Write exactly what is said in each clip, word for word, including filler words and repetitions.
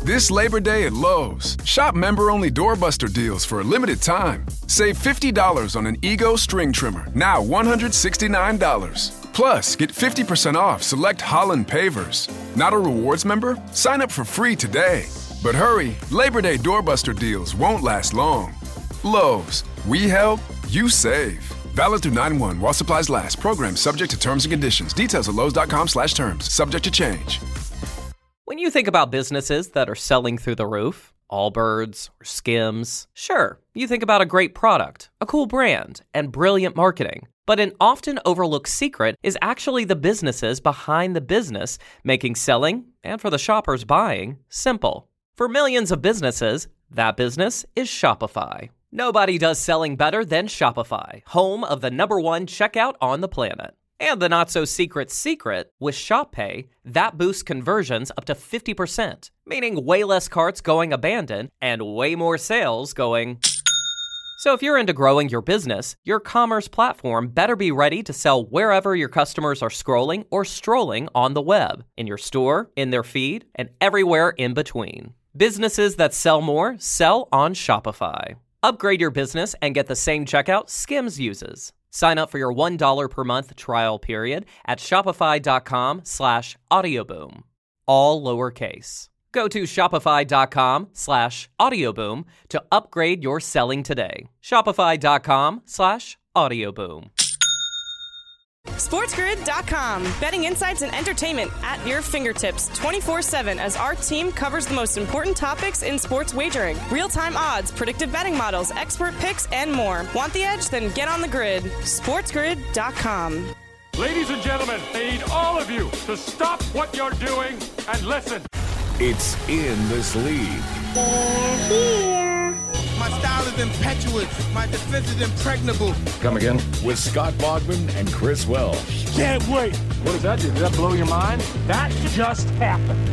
This Labor Day at Lowe's, shop member-only doorbuster deals for a limited time. Save fifty dollars on an Ego string trimmer, now one hundred sixty-nine dollars. Plus, get fifty percent off select Holland pavers. Not a rewards member? Sign up for free today. But hurry, Labor Day doorbuster deals won't last long. Lowe's, we help, you save. Valid through nine one while supplies last. Program subject to terms and conditions. Details at lowes.com slash terms. Subject to change. When you think about businesses that are selling through the roof, Allbirds or Skims, sure, you think about a great product, a cool brand, and brilliant marketing. But an often overlooked secret is actually the businesses behind the business, making selling, and for the shoppers buying, simple. For millions of businesses, that business is Shopify. Nobody does selling better than Shopify, home of the number one checkout on the planet. And the not-so-secret secret, with Shop Pay, that boosts conversions up to fifty percent, meaning way less carts going abandoned and way more sales going... So if you're into growing your business, your commerce platform better be ready to sell wherever your customers are scrolling or strolling on the web, in your store, in their feed, and everywhere in between. Businesses that sell more sell on Shopify. Upgrade your business and get the same checkout Skims uses. Sign up for your one dollar per month trial period at shopify.com slash audioboom. All lowercase. Go to shopify.com slash audioboom to upgrade your selling today. Shopify.com slash audioboom. SportsGrid dot com. Betting insights and entertainment at your fingertips twenty-four seven as our team covers the most important topics in sports wagering. Real-time odds, predictive betting models, expert picks, and more. Want the edge? Then get on the grid. SportsGrid dot com. Ladies and gentlemen, I need all of you to stop what you're doing and listen. It's in this league. They're here. My style is impetuous. My defense is impregnable. Come again? With Scott Bogman and Chris Welsh. Can't wait. What does that do? Does that blow your mind? That just happened.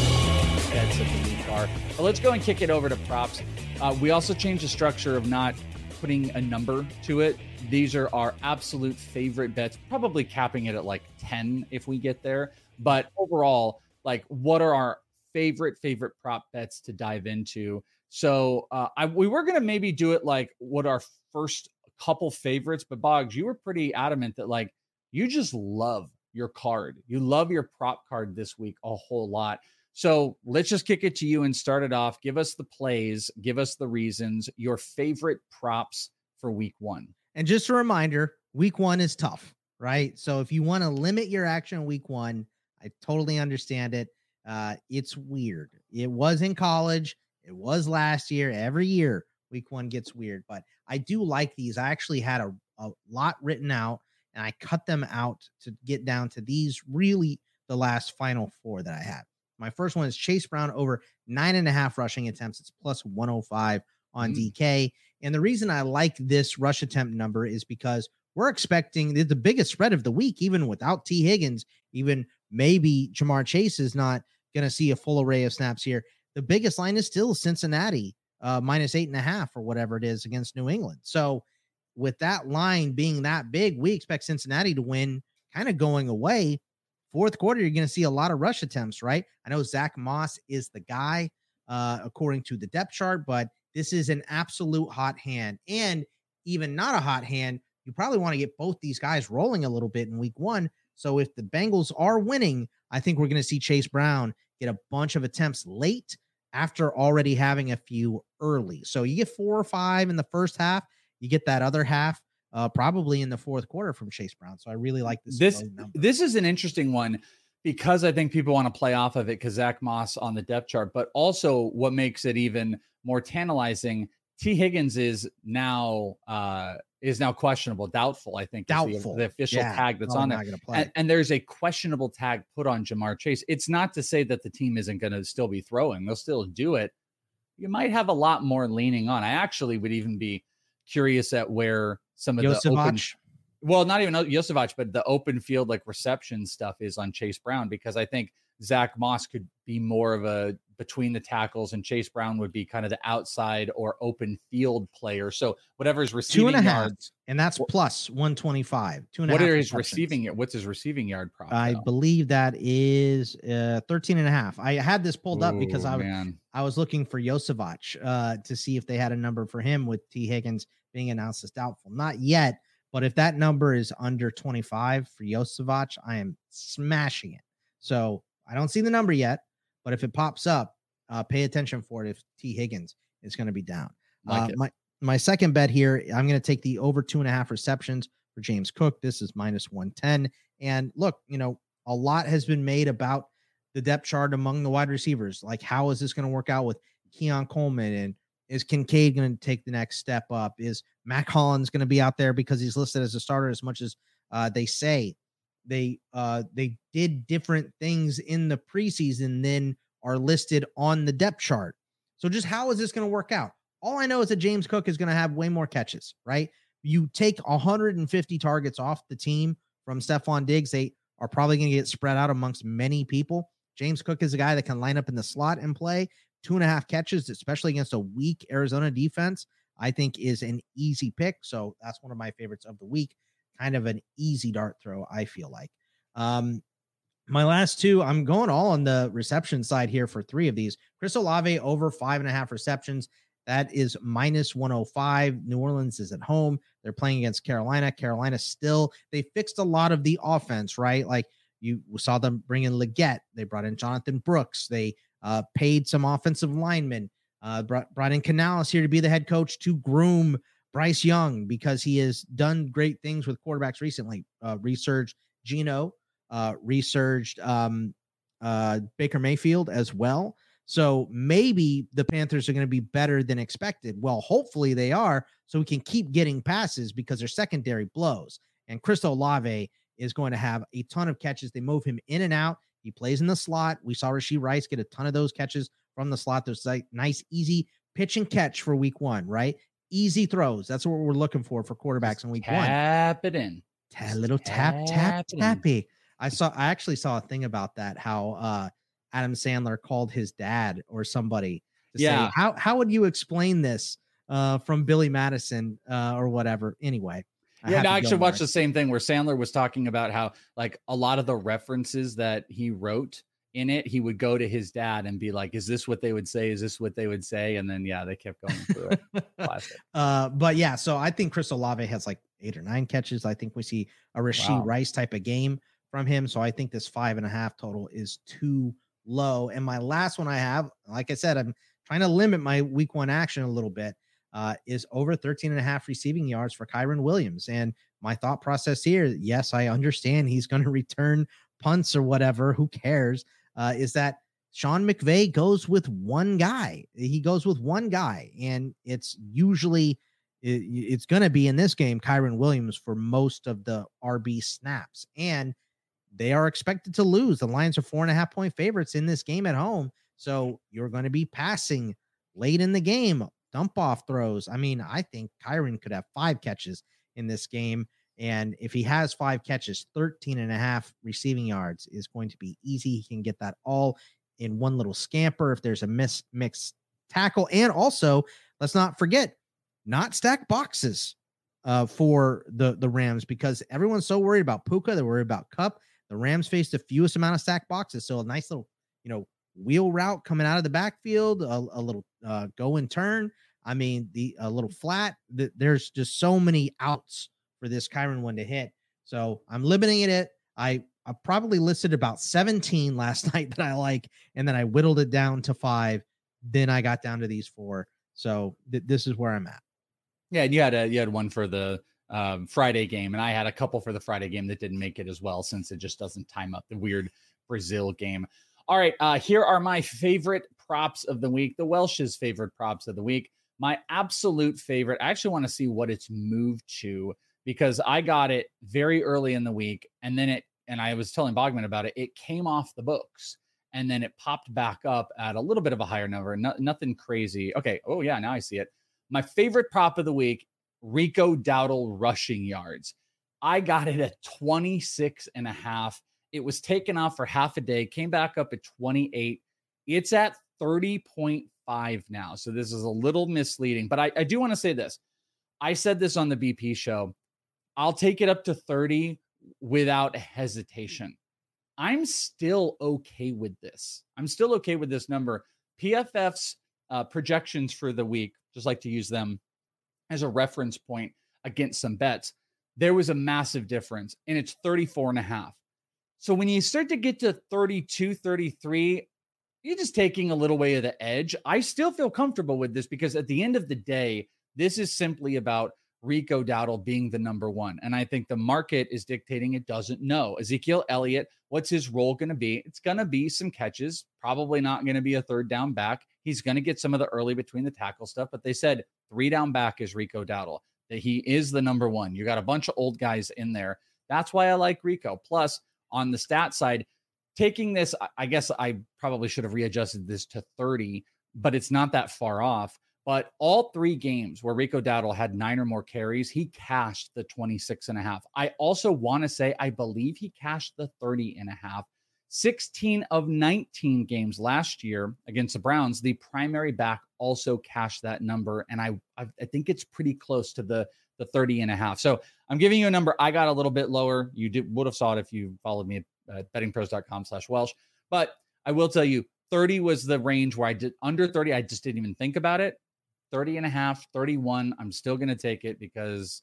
That's such a neat car. But let's go and kick it over to props. Uh, we also changed the structure of not putting a number to it. These are our absolute favorite bets, probably capping it at like ten if we get there. But overall, like, what are our favorite, favorite prop bets to dive into? So uh, I, we were going to maybe do it like what our first couple favorites, but Boggs, you were pretty adamant that like you just love your card. You love your prop card this week a whole lot. So let's just kick it to you and start it off. Give us the plays, give us the reasons, your favorite props for week one. And just a reminder, week one is tough, right? So if you want to limit your action week one, I totally understand it. Uh, it's weird. It was in college. It was last year. Every year, week one gets weird. But I do like these. I actually had a, a lot written out, and I cut them out to get down to these really the last final four that I had. My first one is Chase Brown over nine and a half rushing attempts. It's plus one oh five on mm. D K. And the reason I like this rush attempt number is because we're expecting the, the biggest spread of the week, even without T. Higgins, even maybe Jamar Chase is not going to see a full array of snaps here. The biggest line is still Cincinnati, uh, minus eight and a half or whatever it is against New England. So with that line being that big, we expect Cincinnati to win kind of going away. Fourth quarter, you're going to see a lot of rush attempts, right? I know Zach Moss is the guy, uh, according to the depth chart, but this is an absolute hot hand. And even not a hot hand, you probably want to get both these guys rolling a little bit in week one. So if the Bengals are winning, I think we're going to see Chase Brown get a bunch of attempts late after already having a few early. So you get four or five in the first half. You get that other half uh, probably in the fourth quarter from Chase Brown. So I really like this. This, this is an interesting one because I think people want to play off of it because Zach Moss on the depth chart, but also what makes it even more tantalizing, T. Higgins is now uh, is now questionable, doubtful, I think. Doubtful. The, the official yeah. tag that's no, on there. And, and there's a questionable tag put on Jamar Chase. It's not to say that the team isn't going to still be throwing. They'll still do it. You might have a lot more leaning on. I actually would even be curious at where some of Yosevich. the open, well, not even Yosevich, but the open field like reception stuff is on Chase Brown, because I think Zach Moss could be more of a between the tackles, and Chase Brown would be kind of the outside or open field player. So whatever's receiving two and a half, yards, and that's plus one twenty-five. Two and what a half are his receiving? What's his receiving yard prop? I though? believe that is uh, thirteen and a half. I had this pulled Ooh, up because I, man. I was looking for Josevich uh, to see if they had a number for him with T. Higgins being announced as doubtful. Not yet, but if that number is under twenty-five for Josevich, I am smashing it. So I don't see the number yet, but if it pops up, uh, pay attention for it if T. Higgins is going to be down. Like uh, my, my second bet here, I'm going to take the over two and a half receptions for James Cook. This is minus one ten. And look, you know, a lot has been made about the depth chart among the wide receivers. Like, how is this going to work out with Keon Coleman? And is Kincaid going to take the next step up? Is Mac Hollins going to be out there because he's listed as a starter as much as uh, they say? They uh, they did different things in the preseason than are listed on the depth chart. So just how is this going to work out? All I know is that James Cook is going to have way more catches, right? You take one hundred fifty targets off the team from Stephon Diggs. They are probably going to get spread out amongst many people. James Cook is a guy that can line up in the slot and play. Two and a half catches, especially against a weak Arizona defense, I think is an easy pick. So that's one of my favorites of the week. Kind of an easy dart throw, I feel like. Um, my last two, I'm going all on the reception side here for three of these. Chris Olave over five and a half receptions. That is minus one oh five. New Orleans is at home. They're playing against Carolina. Carolina still, they fixed a lot of the offense, right? Like you saw them bring in Leggett. They brought in Jonathan Brooks. They uh, paid some offensive linemen. Uh, brought, brought in Canales here to be the head coach to groom Bryce Young because he has done great things with quarterbacks recently. Uh, resurged Geno, uh, resurged um, uh, Baker Mayfield as well. So maybe the Panthers are going to be better than expected. Well, hopefully they are, so we can keep getting passes because their secondary blows. And Chris Olave is going to have a ton of catches. They move him in and out. He plays in the slot. We saw Rashee Rice get a ton of those catches from the slot. There's like nice, easy pitch and catch for week one, right? Easy throws. That's what we're looking for for quarterbacks in week tap one. Tap it in. A little tap, tap, tappy. I saw, I actually saw a thing about that, how uh, Adam Sandler called his dad or somebody to yeah. say, how, how would you explain this uh, from Billy Madison uh, or whatever? Anyway. I yeah, no, I actually watched the same thing where Sandler was talking about how like a lot of the references that he wrote in it, he would go to his dad and be like, is this what they would say? Is this what they would say? And then, yeah, they kept going through it. Classic. Uh, but yeah, so I think Chris Olave has like eight or nine catches. I think we see a Rashee wow. Rice type of game from him. So I think this five and a half total is too low. And my last one I have, like I said, I'm trying to limit my week one action a little bit, uh, is over thirteen and a half receiving yards for Kyren Williams. And my thought process here, yes, I understand he's going to return punts or whatever. Who cares? Uh, is that Sean McVay goes with one guy. He goes with one guy, and it's usually it, it's going to be in this game Kyren Williams for most of the R B snaps, and they are expected to lose. The Lions are four and a half point favorites in this game at home, so you're going to be passing late in the game, dump off throws. I mean, I think Kyren could have five catches in this game. And if he has five catches, thirteen and a half receiving yards is going to be easy. He can get that all in one little scamper if there's a miss mixed tackle. And also, let's not forget, not stack boxes uh, for the, the Rams, because everyone's so worried about Puka. They're worried about Kupp. The Rams face the fewest amount of stack boxes. So a nice little, you know, wheel route coming out of the backfield, a, a little uh, go and turn. I mean, the a little flat. The, there's just so many outs for this Kyren one to hit. So I'm limiting it. I, I probably listed about seventeen last night that I like, and then I whittled it down to five. Then I got down to these four. So th- this is where I'm at. Yeah. And you had a, you had one for the um, Friday game, and I had a couple for the Friday game that didn't make it as well, since it just doesn't time up the weird Brazil game. All right. Uh, here are my favorite props of the week. The Welsh's favorite props of the week. My absolute favorite. I actually want to see what it's moved to, because I got it very early in the week, and then it, and I was telling Bogman about it, it came off the books, and then it popped back up at a little bit of a higher number. No, nothing crazy. Okay. Oh yeah. Now I see it. My favorite prop of the week, Rico Dowdle rushing yards. I got it at twenty-six and a half. It was taken off for half a day, came back up at twenty-eight. It's at thirty point five now. So this is a little misleading, but I, I do want to say this. I said this on the B P show. I'll take it up to thirty without hesitation. I'm still okay with this. I'm still okay with this number. P F F's uh, projections for the week, just like to use them as a reference point against some bets. There was a massive difference, and it's thirty-four and a half. So when you start to get to thirty-two, thirty-three, you're just taking a little way of the edge. I still feel comfortable with this because at the end of the day, this is simply about Rico Dowdle being the number one. And I think the market is dictating it doesn't know. Ezekiel Elliott, what's his role going to be? It's going to be some catches, probably not going to be a third down back. He's going to get some of the early between the tackle stuff, but they said three down back is Rico Dowdle, that he is the number one. You got a bunch of old guys in there. That's why I like Rico. Plus, on the stat side, taking this, I guess I probably should have readjusted this to thirty, but it's not that far off. But all three games where Rico Dowdle had nine or more carries, he cashed the twenty-six and a half. I also want to say, I believe he cashed the thirty and a half. sixteen of nineteen games last year against the Browns, the primary back also cashed that number. And I, I, I think it's pretty close to the, the thirty and a half. So I'm giving you a number. I got a little bit lower. You did, would have saw it if you followed me at bettingpros.com slash Welsh. But I will tell you, thirty was the range where I did under thirty. I just didn't even think about it. thirty and a half, thirty-one. I'm still going to take it because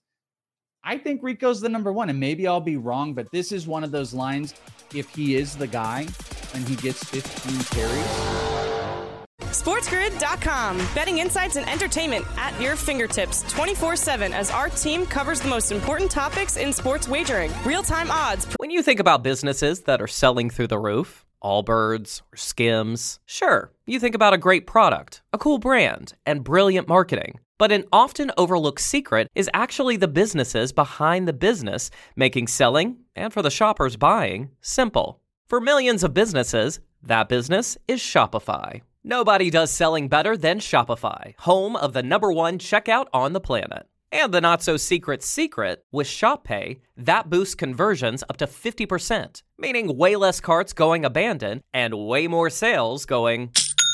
I think Rico's the number one, and maybe I'll be wrong, but this is one of those lines. If he is the guy and he gets fifteen carries. SportsGrid dot com. Betting insights and entertainment at your fingertips twenty-four seven as our team covers the most important topics in sports wagering. Real-time odds. When you think about businesses that are selling through the roof, Allbirds or Skims, sure, you think about a great product, a cool brand, and brilliant marketing. But an often overlooked secret is actually the businesses behind the business, making selling, and for the shoppers buying, simple. For millions of businesses, that business is Shopify. Nobody does selling better than Shopify, home of the number one checkout on the planet. And the not-so-secret secret, with Shop Pay, that boosts conversions up to fifty percent, meaning way less carts going abandoned and way more sales going...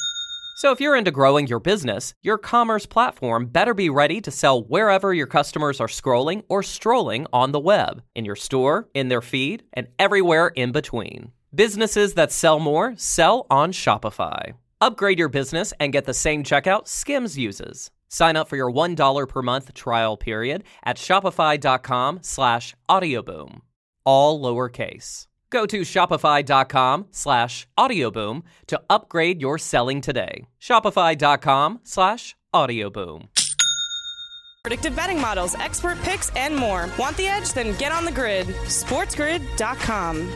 So if you're into growing your business, your commerce platform better be ready to sell wherever your customers are scrolling or strolling on the web, in your store, in their feed, and everywhere in between. Businesses that sell more sell on Shopify. Upgrade your business and get the same checkout Skims uses. Sign up for your one dollar per month trial period at shopify.com slash audioboom. All lowercase. Go to shopify.com slash audioboom to upgrade your selling today. Shopify.com slash audioboom. Predictive betting models, expert picks, and more. Want the edge? Then get on the grid. SportsGrid dot com.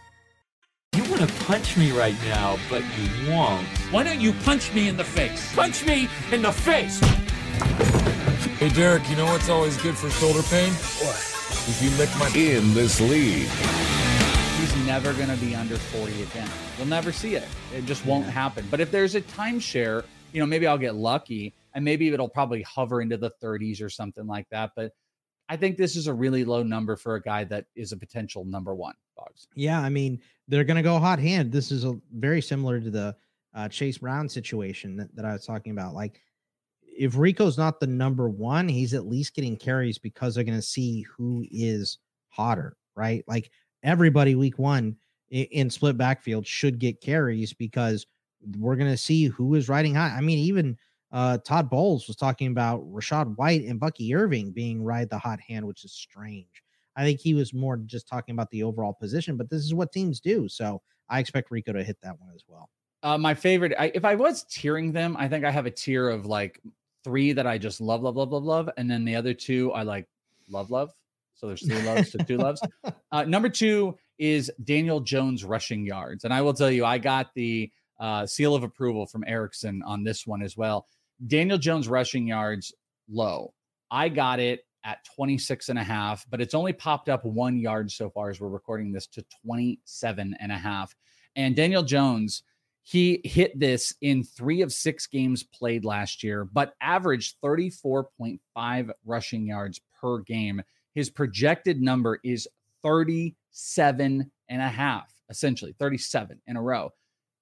You want to punch me right now, but you won't. Why don't you punch me in the face? Punch me in the face! Hey, Derek, you know what's always good for shoulder pain? What? If you lick my... In this league. He's never going to be under forty again. You'll never see it. It just won't happen. But if there's a timeshare, you know, maybe I'll get lucky, and maybe it'll probably hover into the thirties or something like that. But I think this is a really low number for a guy that is a potential number one. Boggs. Yeah, I mean, they're going to go hot hand. This is a very similar to the uh, Chase Brown situation that, that I was talking about. Like, if Rico's not the number one, he's at least getting carries because they're going to see who is hotter, right? Like, everybody week one in, in split backfield should get carries because we're going to see who is riding high. I mean, even uh, Todd Bowles was talking about Rachaad White and Bucky Irving being ride the hot hand, which is strange. I think he was more just talking about the overall position, but this is what teams do. So I expect Rico to hit that one as well. Uh, my favorite, I, if I was tiering them, I think I have a tier of like three that I just love, love, love, love, love. And then the other two I like love, love. So there's three loves to two loves. Uh, number two is Daniel Jones rushing yards. And I will tell you, I got the uh, seal of approval from Erickson on this one as well. Daniel Jones rushing yards low. I got it at twenty-six and a half, but it's only popped up one yard so far as we're recording this to twenty-seven and a half. And Daniel Jones, he hit this in three of six games played last year, but averaged thirty-four point five rushing yards per game. His projected number is thirty-seven and a half, essentially thirty-seven in a row.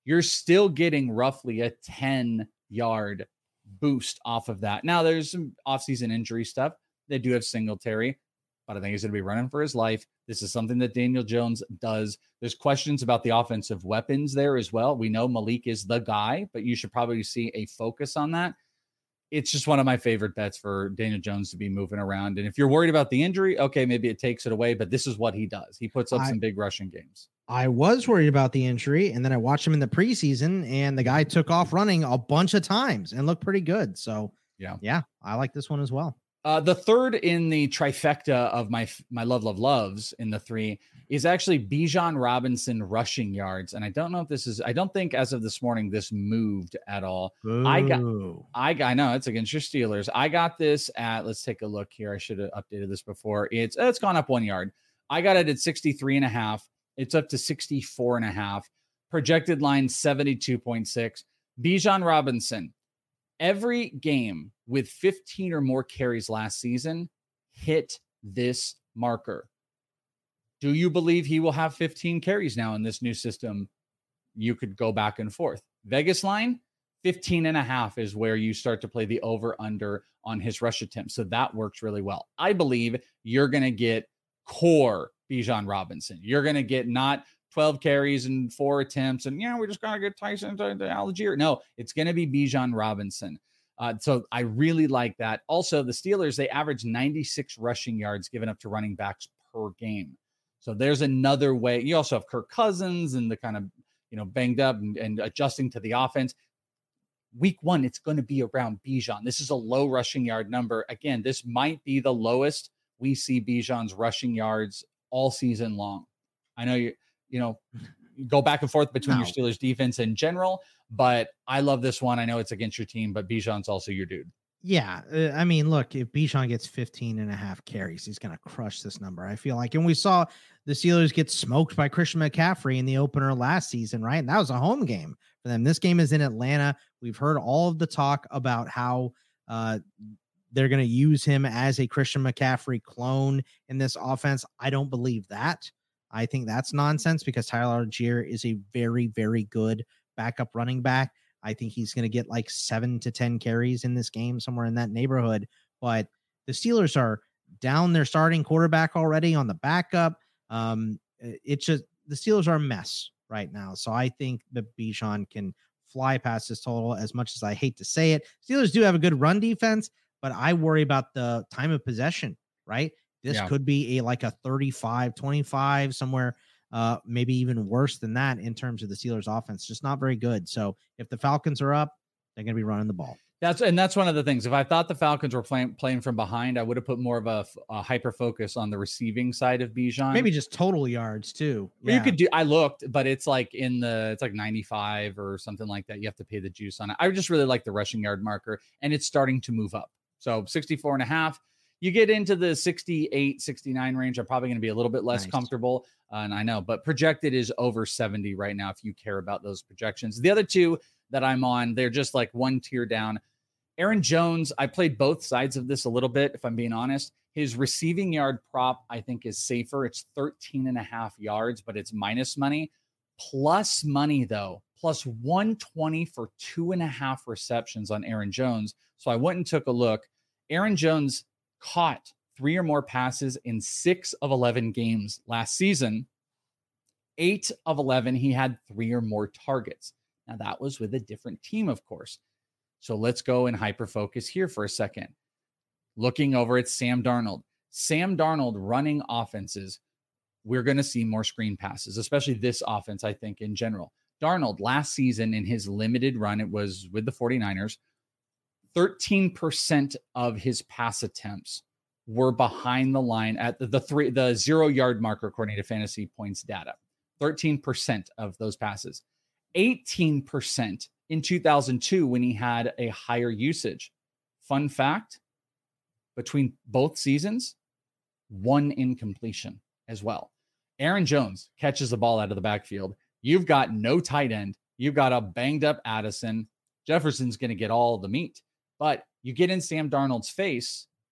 you're still getting roughly a ten yard boost off of that. Now there's some offseason injury stuff. They do have Singletary, but I think he's going to be running for his life. This is something that Daniel Jones does. There's questions about the offensive weapons there as well. We know Malik is the guy, but you should probably see a focus on that. It's just one of my favorite bets for Daniel Jones to be moving around. And if you're worried about the injury, okay, maybe it takes it away, but this is what he does. He puts up I, some big rushing games. I was worried about the injury, and then I watched him in the preseason, and the guy took off running a bunch of times and looked pretty good. So yeah, yeah, I like this one as well. Uh, the third in the trifecta of my my love, love, loves in the three is actually Bijan Robinson rushing yards. And I don't know if this is, I don't think as of this morning, this moved at all. Ooh. I got, I got, I know it's against your Steelers. I got this at, let's take a look here. I should have updated this before. It's, it's gone up one yard. I got it at sixty-three and a half. It's up to sixty-four and a half. Projected line seventy-two point six. Bijan Robinson, every game with fifteen or more carries last season hit this marker. Do you believe he will have fifteen carries now in this new system? You could go back and forth. Vegas line, fifteen and a half is where you start to play the over under on his rush attempts. So that works really well. I believe you're going to get core Bijan Robinson. You're going to get not twelve carries and four attempts and, yeah, we're just going to get Tyson to Algier. No, it's going to be Bijan Robinson. Uh, so I really like that. Also, the Steelers, they average ninety-six rushing yards given up to running backs per game. So there's another way. You also have Kirk Cousins and the kind of, you know, banged up and, and adjusting to the offense. Week one, it's going to be around Bijan. This is a low rushing yard number. Again, this might be the lowest we see Bijan's rushing yards all season long. I know you, you know, you go back and forth between no. your Steelers defense in general, but I love this one. I know it's against your team, but Bijan's also your dude. Yeah. Uh, I mean, look, if Bijan gets fifteen and a half carries, he's going to crush this number. I feel like, and we saw the Steelers get smoked by Christian McCaffrey in the opener last season, right? And that was a home game for them. This game is in Atlanta. We've heard all of the talk about how uh, they're going to use him as a Christian McCaffrey clone in this offense. I don't believe that. I think that's nonsense because Tyler Algier is a very, very good backup running back. I think he's going to get like seven to ten carries in this game, somewhere in that neighborhood. But the Steelers are down their starting quarterback already on the backup. Um, it's just the Steelers are a mess right now. So I think that Bijan can fly past this total, as much as I hate to say it. Steelers do have a good run defense, but I worry about the time of possession, right? This yeah. could be a like a thirty-five twenty-five, somewhere uh, maybe even worse than that in terms of the Steelers offense. Just not very good. So if the Falcons are up, they're going to be running the ball. That's and that's one of the things. If I thought the Falcons were playing playing from behind, I would have put more of a, a hyper focus on the receiving side of Bijan. Maybe just total yards too. Yeah. You could do. I looked, but it's like in the it's like ninety-five or something like that. You have to pay the juice on it. I just really like the rushing yard marker, and it's starting to move up. So sixty-four and a half. You get into the sixty-eight, sixty-nine range, I'm probably going to be a little bit less nice. comfortable. Uh, and I know, but projected is over seventy right now if you care about those projections. The other two that I'm on, they're just like one tier down. Aaron Jones, I played both sides of this a little bit, if I'm being honest. His receiving yard prop, I think, is safer. It's thirteen and a half yards, but it's minus money. Plus money, though, plus one twenty for two and a half receptions on Aaron Jones. So I went and took a look. Aaron Jones caught three or more passes in six of eleven games last season. Eight of eleven, he had three or more targets. Now, that was with a different team, of course. So let's go and hyper-focus here for a second. Looking over at Sam Darnold. Sam Darnold running offenses, we're going to see more screen passes, especially this offense, I think, in general. Darnold, last season in his limited run, it was with the 49ers, thirteen percent of his pass attempts were behind the line at the, the three, the zero yard marker, according to Fantasy Points data. thirteen percent of those passes. eighteen percent in two thousand two when he had a higher usage. Fun fact, between both seasons, one incompletion as well. Aaron Jones catches the ball out of the backfield. You've got no tight end. You've got a banged up Addison. Jefferson's going to get all the meat. But you get in Sam Darnold's face,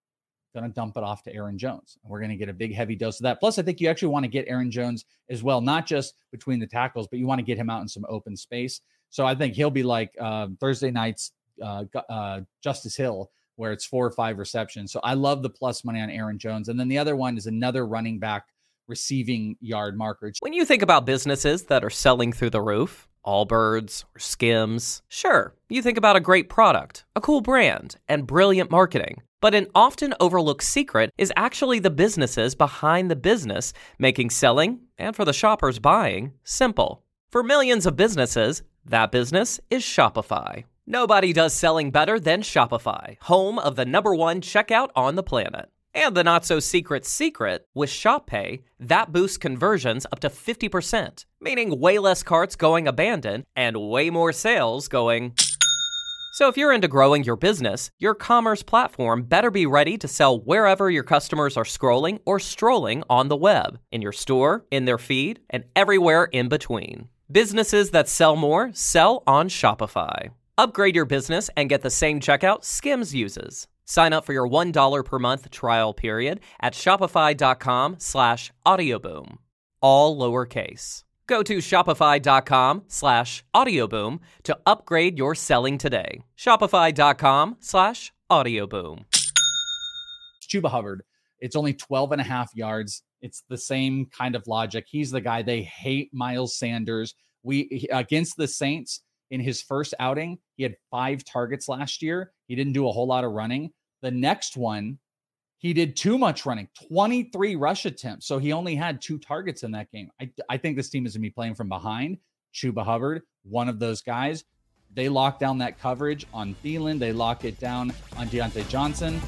going to dump it off to Aaron Jones. And we're going to get a big, heavy dose of that. Plus, I think you actually want to get Aaron Jones as well, not just between the tackles, but you want to get him out in some open space. So I think he'll be like uh, Thursday night's uh, uh, Justice Hill, where it's four or five receptions. So I love the plus money on Aaron Jones. And then the other one is another running back receiving yard marker. When you think about businesses that are selling through the roof, Allbirds or Skims, sure, you think about a great product, a cool brand, and brilliant marketing. But an often overlooked secret is actually the businesses behind the business, making selling, and for the shoppers buying, simple. For millions of businesses, that business is Shopify. Nobody does selling better than Shopify, home of the number one checkout on the planet. And the not-so-secret secret, with Shop Pay, that boosts conversions up to fifty percent, meaning way less carts going abandoned and way more sales going... So if you're into growing your business, your commerce platform better be ready to sell wherever your customers are scrolling or strolling on the web, in your store, in their feed, and everywhere in between. Businesses that sell more sell on Shopify. Upgrade your business and get the same checkout Skims uses. Sign up for your one dollar per month trial period at shopify.com slash audioboom. All lowercase. Go to shopify.com slash audioboom to upgrade your selling today. Shopify.com slash audioboom. Chuba Hubbard. It's only twelve and a half yards. It's the same kind of logic. He's the guy. They hate Miles Sanders. We against the Saints in his first outing, he had five targets last year. He didn't do a whole lot of running. The next one, he did too much running, twenty-three rush attempts. So he only had two targets in that game. I, I think this team is going to be playing from behind. Chuba Hubbard, one of those guys. They lock down that coverage on Thielen. They lock it down on Deontay Johnson.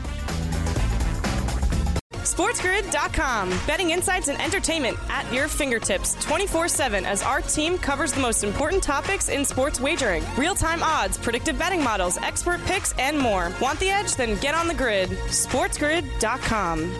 SportsGrid dot com. Betting insights and entertainment at your fingertips twenty-four seven as our team covers the most important topics in sports wagering. Real-time odds, predictive betting models, expert picks, and more. Want the edge? Then get on the grid. SportsGrid dot com.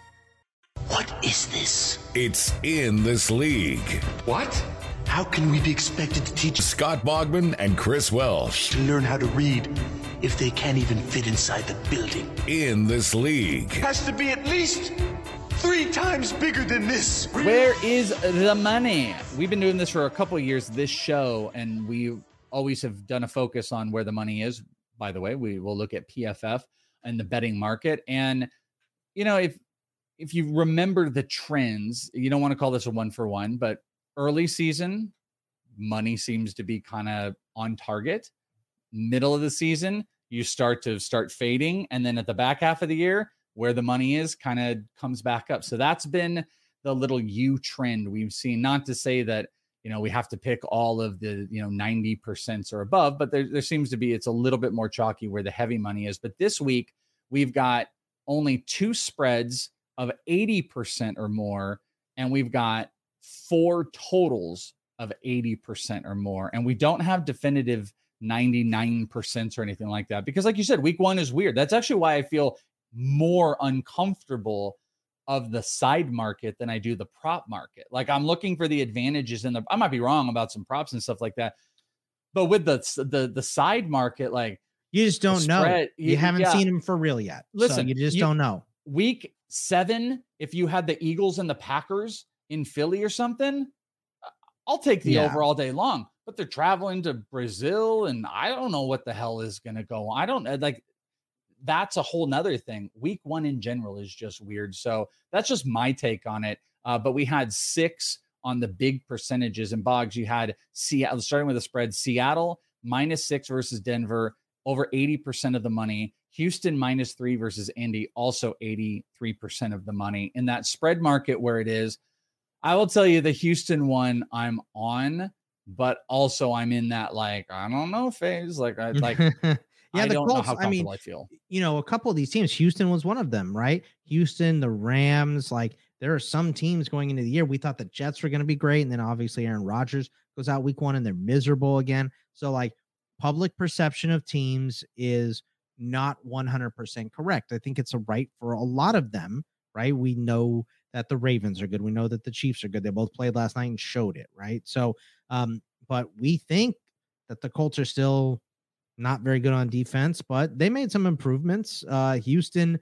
What is this? It's In This League. What? How can we be expected to teach Scott Bogman and Chris Welsh to learn how to read if they can't even fit inside the building? In This League. Has to be at least three times bigger than this. Where is the money? We've been doing this for a couple of years, this show, and we always have done a focus on where the money is. By the way, we will look at P F F and the betting market. And, you know, if if you remember the trends, you don't want to call this a one for one, but early season, money seems to be kind of on target. Middle of the season, you start to start fading. And then at the back half of the year, where the money is kind of comes back up. So that's been the little U trend we've seen. Not to say that, you know, we have to pick all of the, you know, ninety percent or above, but there, there seems to be, it's a little bit more chalky where the heavy money is. But this week, we've got only two spreads of eighty percent or more. And we've got four totals of eighty percent or more. And we don't have definitive ninety-nine percent or anything like that. Because like you said, week one is weird. That's actually why I feel more uncomfortable of the side market than I do the prop market. Like I'm looking for the advantages in the, I might be wrong about some props and stuff like that. But with the, the, the side market, like you just don't know. Spread, you, you haven't yeah. seen him for real yet. Listen, so you just you, don't know. Week seven, if you had the Eagles and the Packers in Philly or something, I'll take the yeah. over all day long. But they're traveling to Brazil, and I don't know what the hell is going to go on. I don't like. That's a whole nother thing. Week one in general is just weird. So that's just my take on it. Uh, but we had six on the big percentages. And Boggs, you had Seattle, starting with the spread, Seattle minus six versus Denver, over eighty percent of the money. Houston minus three versus Indy, also eighty-three percent of the money. In that spread market where it is, I will tell you the Houston one I'm on, but also I'm in that, like, I don't know phase. Like, I like, yeah, I don't Colts, know how comfortable I, mean, I feel. You know, a couple of these teams, Houston was one of them, right? Houston, the Rams, like there are some teams going into the year. We thought the Jets were going to be great. And then obviously Aaron Rodgers goes out week one and they're miserable again. So like public perception of teams is not one hundred percent correct. I think it's a right for a lot of them, right? We know that the Ravens are good. We know that the Chiefs are good. They both played last night and showed it, right? So, um, but we think that the Colts are still not very good on defense, but they made some improvements. Uh, Houston,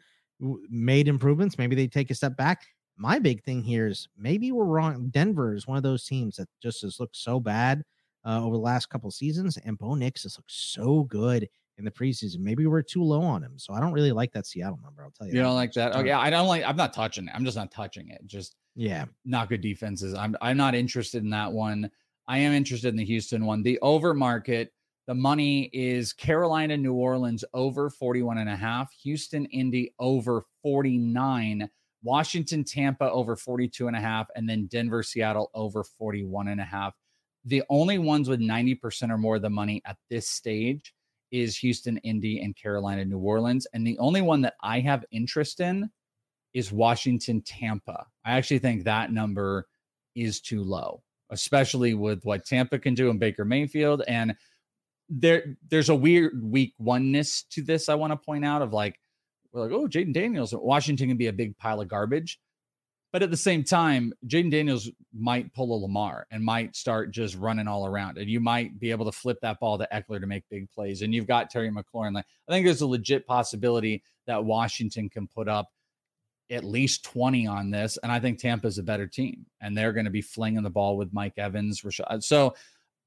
made improvements. Maybe they take a step back. My big thing here is maybe we're wrong. Denver is one of those teams that just has looked so bad uh, over the last couple of seasons, and Bo Nix has looked so good in the preseason. Maybe we're too low on him. So I don't really like that Seattle number. I'll tell you. You that don't much. like that? Oh yeah, I don't like. I'm not touching it. I'm just not touching it. Just yeah, not good defenses. I'm I'm not interested in that one. I am interested in the Houston one. The over market. The money is Carolina, New Orleans over forty-one and a half, Houston, Indy over forty-nine, Washington, Tampa over forty-two and a half, and then Denver, Seattle over forty-one and a half. The only ones with ninety percent or more of the money at this stage is Houston, Indy, and Carolina, New Orleans. And the only one that I have interest in is Washington, Tampa. I actually think that number is too low, especially with what Tampa can do in Baker Mayfield. And There, there's a weird week oneness to this. I want to point out of like, we're like, oh, Jaden Daniels, Washington can be a big pile of garbage. But at the same time, Jaden Daniels might pull a Lamar and might start just running all around. And you might be able to flip that ball to Eckler to make big plays. And you've got Terry McLaurin. Like, I think there's a legit possibility that Washington can put up at least twenty on this. And I think Tampa's a better team. And they're going to be flinging the ball with Mike Evans. Rashad. So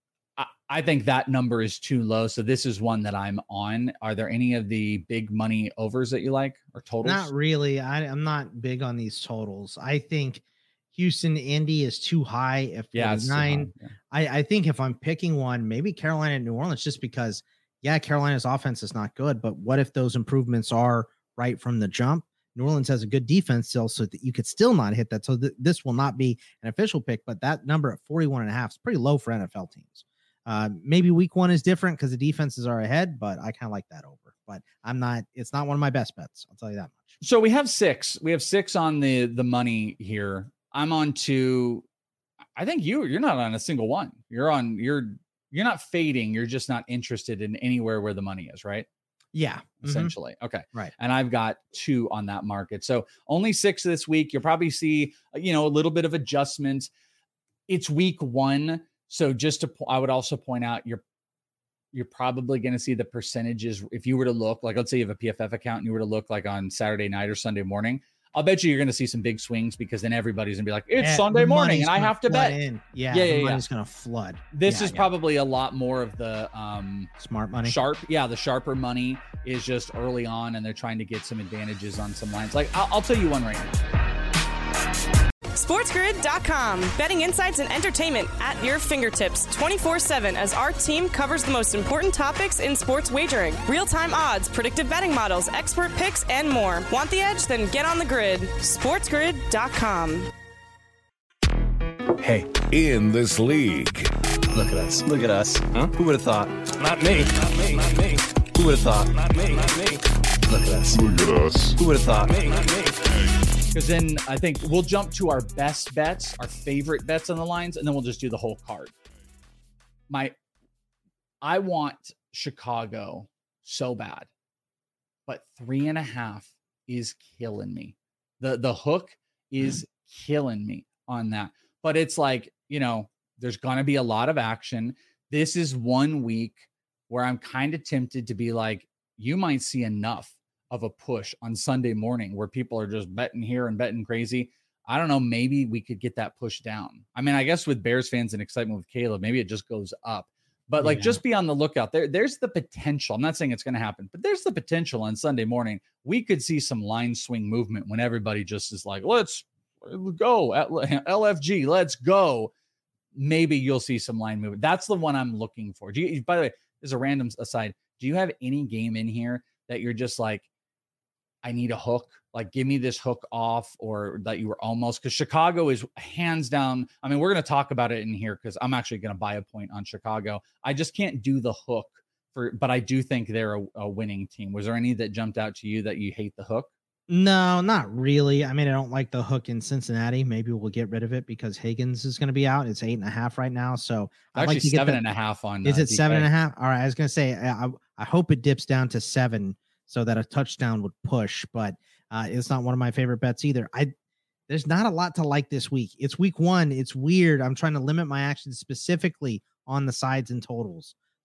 I think that number is too low. So this is one that I'm on. Are there any of the big money overs that you like or totals? Not really. I, I'm not big on these totals. I think Houston, Indy is too high at forty-nine. Yeah, yeah. I, I think if I'm picking one, maybe Carolina and New Orleans, just because, yeah, Carolina's offense is not good, but what if those improvements are right from the jump? New Orleans has a good defense still, so that you could still not hit that. So th- this will not be an official pick, but that number at forty-one and a half is pretty low for N F L teams. Uh, maybe week one is different because the defenses are ahead, but I kind of like that over. But I'm not. It's not one of my best bets. I'll tell you that much. So we have six. We have six on the the money here. I'm on to. I think you you're not on a single one. You're on. You're you're not fading. You're just not interested in anywhere where the money is, right? Yeah, essentially. Mm-hmm. Okay, right. And I've got two on that market. So only six this week. You'll probably see you know a little bit of adjustment. It's week one. So just to, I would also point out, you're you're probably going to see the percentages. If you were to look, like, let's say you have a P F F account and you were to look like on Saturday night or Sunday morning, I'll bet you you're going to see some big swings because then everybody's going to be like, it's yeah, Sunday morning and I have to bet. In. Yeah, yeah, the yeah, money's yeah. going to flood. This yeah, is yeah. probably a lot more of the um, smart money. Sharp. Yeah, the sharper money is just early on and they're trying to get some advantages on some lines. Like, I'll, I'll tell you one right now. SportsGrid dot com. Betting insights and entertainment at your fingertips twenty-four seven as our team covers the most important topics in sports wagering. Real-time odds, predictive betting models, expert picks, and more. Want the edge? Then get on the grid. SportsGrid dot com. Hey. In this league. Look at us. Look at us. Huh? Who would have thought? Not me. Not me. Not me. Who would have thought? Not me. Not me. Look at us. Look at us. Who would have thought? Me. Not me. Because then I think we'll jump to our best bets, our favorite bets on the lines, and then we'll just do the whole card. My, I want Chicago so bad, but three and a half is killing me. The the hook is mm. killing me on that. But it's like, you know, there's going to be a lot of action. This is one week where I'm kind of tempted to be like, you might see enough of a push on Sunday morning where people are just betting here and betting crazy. I don't know. Maybe we could get that push down. I mean, I guess with Bears fans and excitement with Caleb, maybe it just goes up, but like, yeah. just be on the lookout there. There's the potential. I'm not saying it's going to happen, but there's the potential on Sunday morning. We could see some line swing movement when everybody just is like, let's go at L F G. Let's go. Maybe you'll see some line movement. That's the one I'm looking for. Do you, by the way, as a random aside, do you have any game in here that you're just like, I need a hook, like give me this hook off, or that you were almost, because Chicago is hands down. I mean, we're going to talk about it in here because I'm actually going to buy a point on Chicago. I just can't do the hook for, but I do think they're a, a winning team. Was there any that jumped out to you that you hate the hook? No, not really. I mean, I don't like the hook in Cincinnati. Maybe we'll get rid of it because Higgins is going to be out. It's eight and a half right now. So I like to get seven and a half on. Is uh, it D K? seven and a half? All right. I was going to say, I, I hope it dips down to seven so that a touchdown would push, but uh, it's not one of my favorite bets either. I, there's not a lot to like this week. It's week one. It's weird. I'm trying to limit my actions specifically on the sides and totals.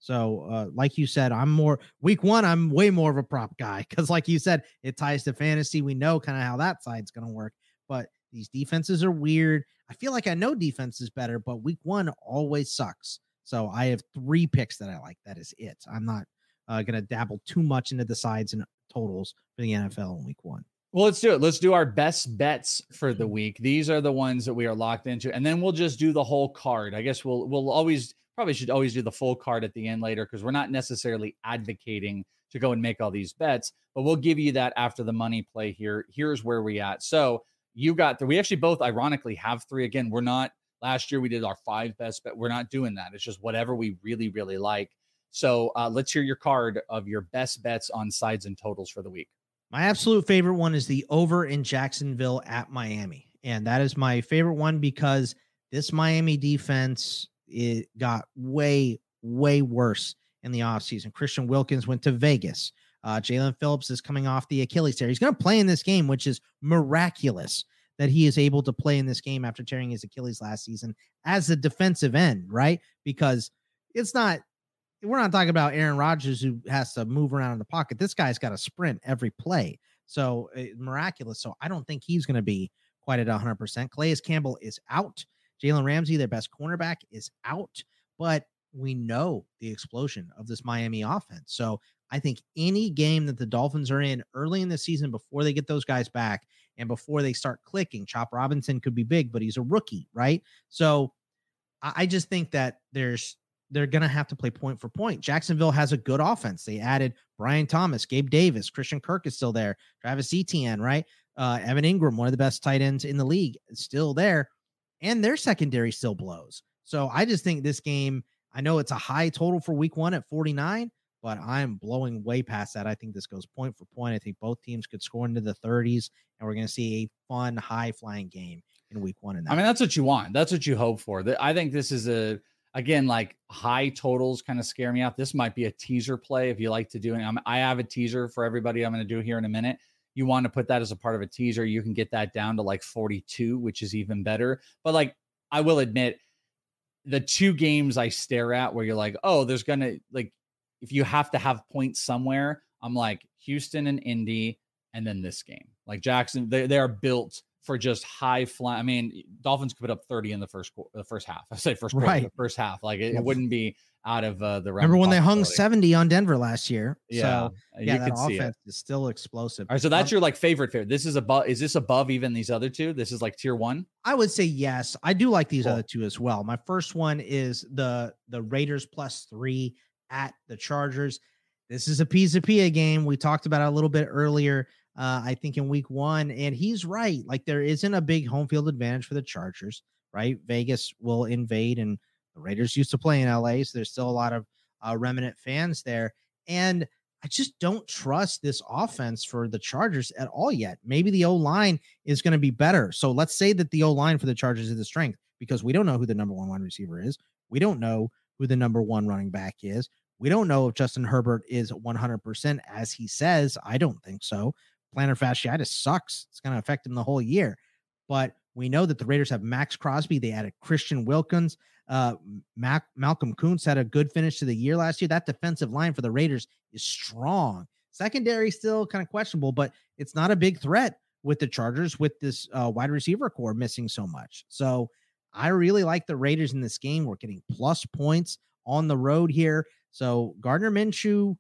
So, uh, like you said, I'm more week one. I'm way more of a prop guy because, like you said, it ties to fantasy. We know kind of how that side's going to work. But these defenses are weird. I feel like I know defense is better, but week one always sucks. So I have three picks that I like. That is it. I'm not uh, going to dabble too much into the sides and totals for the N F L in week one. Well, let's do it. Let's do our best bets for the week. These are the ones that we are locked into, and then we'll just do the whole card. I guess we'll we'll always probably should always do the full card at the end later because we're not necessarily advocating to go and make all these bets, but we'll give you that after the money play here. Here's where we at. So you got the, we actually both ironically have three. Again, we're not, last year we did our five best bet. We're not doing that. It's just whatever we really, really like. So uh, let's hear your card of your best bets on sides and totals for the week. My absolute favorite one is the over in Jacksonville at Miami. And that is my favorite one because this Miami defense, it got way, way worse in the offseason. Christian Wilkins went to Vegas. Uh, Jalen Phillips is coming off the Achilles tear. He's going to play in this game, which is miraculous that he is able to play in this game after tearing his Achilles last season as a defensive end, right? Because it's not, we're not talking about Aaron Rodgers who has to move around in the pocket. This guy's got to sprint every play. So uh, miraculous. So I don't think he's going to be quite at one hundred percent. Calais Campbell is out. Jalen Ramsey, their best cornerback, is out. But we know the explosion of this Miami offense. So I think any game that the Dolphins are in early in the season before they get those guys back and before they start clicking, Chop Robinson could be big, but he's a rookie, right? So I, I just think that there's they're going to have to play point for point. Jacksonville has a good offense. They added Brian Thomas, Gabe Davis, Christian Kirk is still there, Travis Etienne, right? Uh, Evan Ingram, one of the best tight ends in the league, is still there. And their secondary still blows. So I just think this game, I know it's a high total for week one at forty-nine, but I'm blowing way past that. I think this goes point for point. I think both teams could score into the thirties, and we're going to see a fun, high-flying game in week one. In that I mean, that's what you want. That's what you hope for. I think this is a, again, like high totals kind of scare me out. This might be a teaser play if you like to do it. I'm, I have a teaser for everybody I'm going to do here in a minute. You want to put that as a part of a teaser, you can get that down to like forty-two, which is even better. But like, I will admit, the two games I stare at where you're like, oh, there's going to, like, if you have to have points somewhere, I'm like Houston and Indy, and then this game. Like Jackson, they, they are built for just high fly. I mean, Dolphins could put up thirty in the first the first half. I say first quarter, right. the first half. Like it, it wouldn't be out of uh, the realm. Remember when they hung seventy on Denver last year? Yeah, so, yeah, you that could see offense it. is still explosive. All right, so that's Um, your like favorite favorite. This is above. Is this above even these other two? This is like tier one. I would say yes. I do like these Cool. other two as well. My first one is the the Raiders plus three at the Chargers. This is a Pizza Pia game. We talked about it a little bit earlier. Uh, I think in week one, and he's right. Like there isn't a big home field advantage for the Chargers, right? Vegas will invade, and the Raiders used to play in L A, so there's still a lot of uh, remnant fans there. And I just don't trust this offense for the Chargers at all yet. Maybe the O-line is going to be better. So let's say that the O-line for the Chargers is the strength because we don't know who the number one wide receiver is. We don't know who the number one running back is. We don't know if Justin Herbert is one hundred percent as he says. I don't think so. Plantar fasciitis sucks. It's going to affect him the whole year. But we know that the Raiders have Max Crosby. They added Christian Wilkins. Uh, Mac, Malcolm Kuntz had a good finish to the year last year. That defensive line for the Raiders is strong. Secondary still kind of questionable, but it's not a big threat with the Chargers with this uh, wide receiver core missing so much. So I really like the Raiders in this game. We're getting plus points on the road here. So Gardner Minshew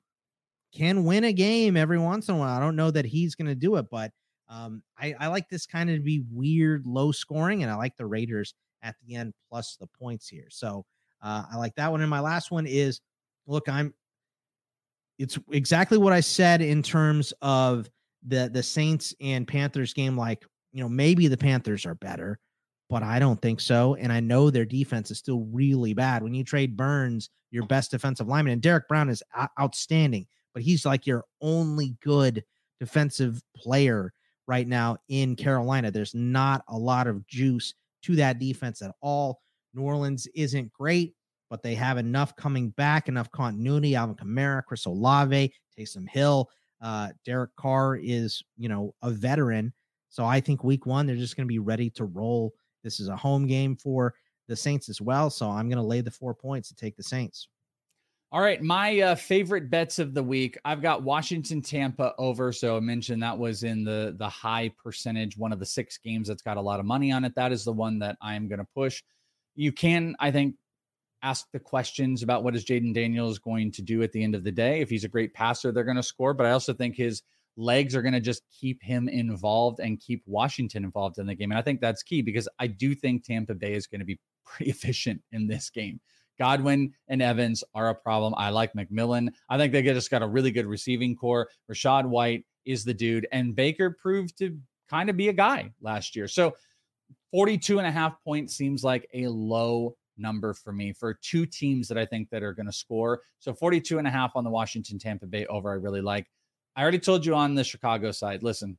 can win a game every once in a while. I don't know that he's going to do it, but um, I, I like this kind of to be weird, low scoring, and I like the Raiders at the end plus the points here. So uh, I like that one. And my last one is, look, I'm, it's exactly what I said in terms of the, the Saints and Panthers game. Like, you know, maybe the Panthers are better, but I don't think so. And I know their defense is still really bad. When you trade Burns, your best defensive lineman, and Derek Brown is o- outstanding, but he's like your only good defensive player right now in Carolina. There's not a lot of juice to that defense at all. New Orleans isn't great, but they have enough coming back, enough continuity. Alvin Kamara, Chris Olave, Taysom Hill, uh, Derek Carr is, you know, a veteran. So I think week one, they're just going to be ready to roll. This is a home game for the Saints as well. So I'm going to lay the four points to take the Saints. All right, my uh, favorite bets of the week. I've got Washington, Tampa over. So I mentioned that was in the, the high percentage, one of the six games that's got a lot of money on it. That is the one that I am going to push. You can, I think, ask the questions about what is Jaden Daniels going to do at the end of the day. If he's a great passer, they're going to score. But I also think his legs are going to just keep him involved and keep Washington involved in the game. And I think that's key because I do think Tampa Bay is going to be pretty efficient in this game. Godwin and Evans are a problem. I like McMillan. I think they just got a really good receiving core. Rachaad White is the dude. And Baker proved to kind of be a guy last year. So forty-two and a half points seems like a low number for me for two teams that I think that are going to score. So forty-two and a half on the Washington Tampa Bay over, I really like. I already told you on the Chicago side, listen,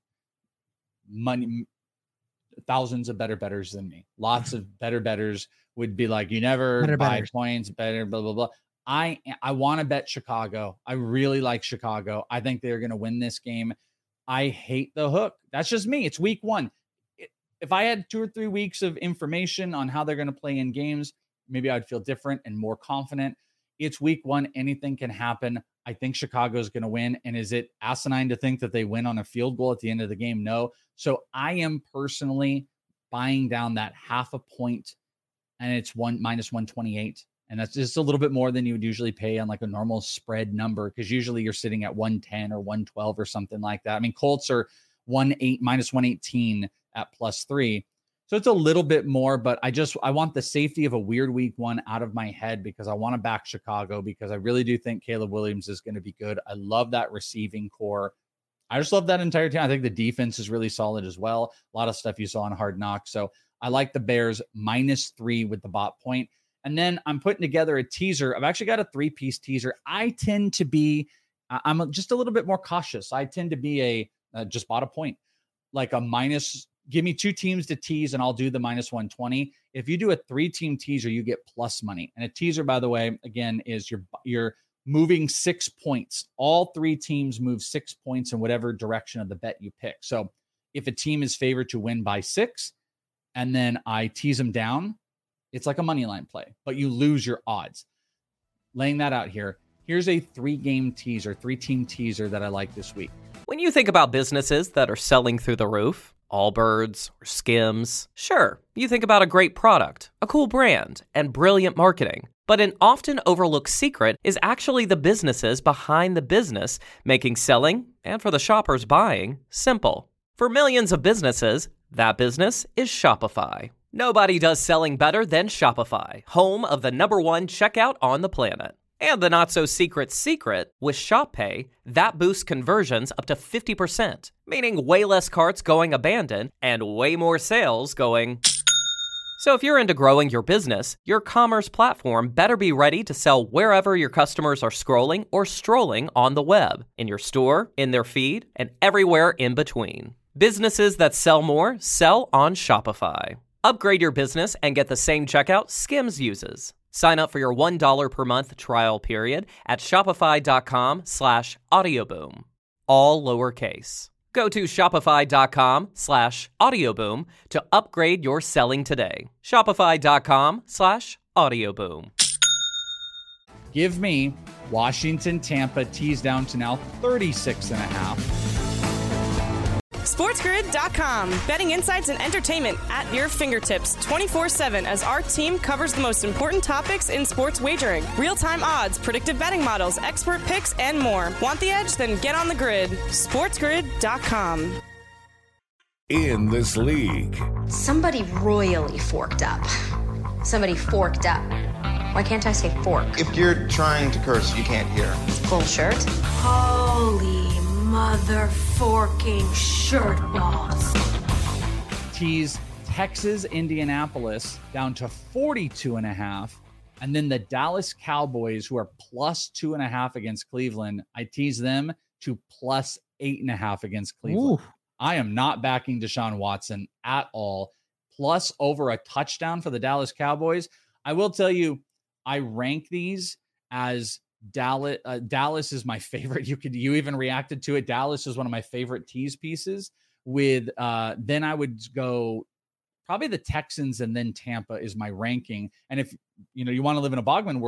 money, thousands of better bettors than me. Lots of better bettors would be like, you never Better buy bettors. points, better, blah, blah, blah. I, I want to bet Chicago. I really like Chicago. I think they're going to win this game. I hate the hook. That's just me. It's week one. If I had two or three weeks of information on how they're going to play in games, maybe I'd feel different and more confident. It's week one. Anything can happen. I think Chicago is going to win. And is it asinine to think that they win on a field goal at the end of the game? No. So I am personally buying down that half a point, and it's one minus one twenty-eight. And that's just a little bit more than you would usually pay on like a normal spread number, because usually you're sitting at one ten or one twelve or something like that. I mean, Colts are one eight minus one eighteen at plus three. So it's a little bit more, but I just, I want the safety of a weird week one out of my head because I want to back Chicago because I really do think Caleb Williams is going to be good. I love that receiving core. I just love that entire team. I think the defense is really solid as well. A lot of stuff you saw on Hard Knocks. So I like the Bears minus three with the bot point. And then I'm putting together a teaser. I've actually got a three-piece teaser. I tend to be, I'm just a little bit more cautious. I tend to be a, uh, just bought a point, like a minus, give me two teams to tease and I'll do the minus one twenty. If you do a three-team teaser, you get plus money. And a teaser, by the way, again, is you're, you're moving six points. All three teams move six points in whatever direction of the bet you pick. So if a team is favored to win by six, and then I tease them down, it's like a money line play, but you lose your odds. Laying that out here, here's a three-game teaser, three-team teaser that I like this week. When you think about businesses that are selling through the roof, Allbirds or Skims, sure, you think about a great product, a cool brand, and brilliant marketing. But an often overlooked secret is actually the businesses behind the business, making selling, and for the shoppers buying, simple. For millions of businesses, that business is Shopify. Nobody does selling better than Shopify, home of the number one checkout on the planet. And the not-so-secret secret, with Shop Pay, that boosts conversions up to fifty percent, meaning way less carts going abandoned and way more sales going... So if you're into growing your business, your commerce platform better be ready to sell wherever your customers are scrolling or strolling on the web, in your store, in their feed, and everywhere in between. Businesses that sell more sell on Shopify. Upgrade your business and get the same checkout Skims uses. Sign up for your one dollar per month trial period at shopify.com slash audioboom. All lowercase. Go to shopify.com slash audioboom to upgrade your selling today. Shopify.com slash audioboom. Give me Washington, Tampa, tease down to now thirty-six and a half. SportsGrid dot com. Betting insights and entertainment at your fingertips twenty-four seven as our team covers the most important topics in sports wagering. Real-time odds, predictive betting models, expert picks, and more. Want the edge? Then get on the grid. SportsGrid dot com. In this league. Somebody royally forked up. Somebody forked up. Why can't I say fork? If you're trying to curse, you can't hear. Full shirt. Holy mother forking shirt balls. Tease Texas, Indianapolis down to forty-two and a half. And then the Dallas Cowboys, who are plus two and a half against Cleveland, I tease them to plus eight and a half against Cleveland. Ooh. I am not backing Deshaun Watson at all. Plus over a touchdown for the Dallas Cowboys. I will tell you, I rank these as Dallas. Uh, Dallas is my favorite. You could, you even reacted to it. Dallas is one of my favorite tease pieces. With uh, then I would go probably the Texans and then Tampa is my ranking. And if you know you want to live in a Bogman world,